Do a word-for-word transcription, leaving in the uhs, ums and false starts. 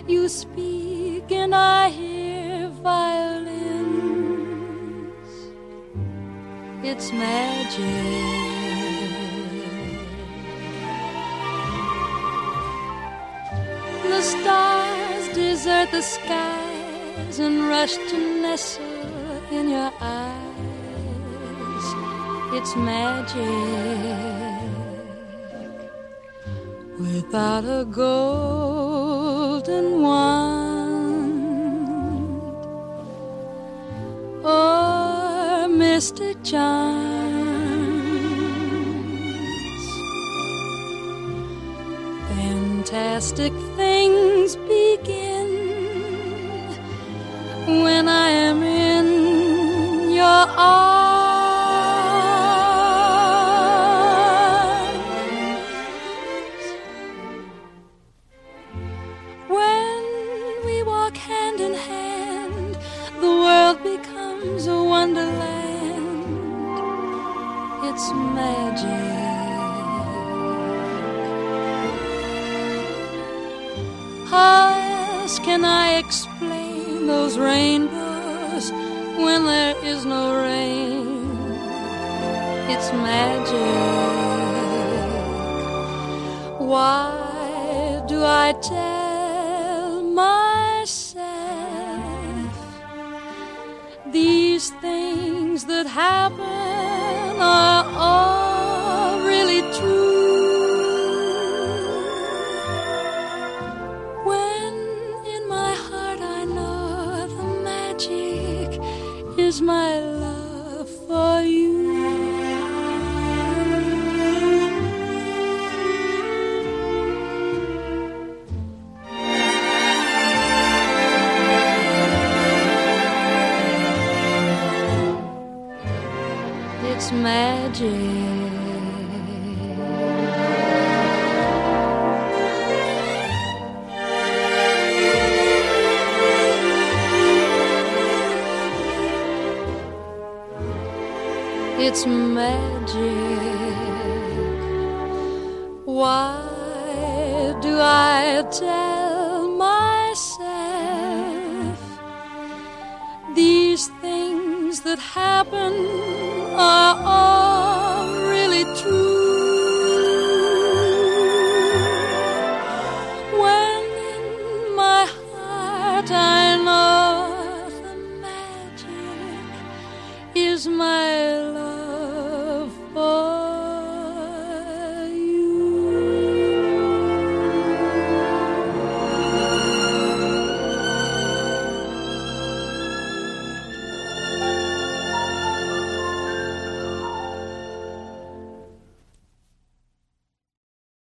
You speak and I hear violins. It's magic. The stars desert the skies and rush to nestle in your eyes. It's magic. Without a golden wand or mystic charms, fantastic things begin when I am in your arms. When we walk hand in hand, the world becomes a wonderland. It's magic. How else can I explain those rainbows when there is no rain? It's magic. Why do I tell myself these things that happen are all really true? Is my love for you. It's magic. It's magic. Why do I tell myself these things that happen are all really true? When in my heart I know the magic is my love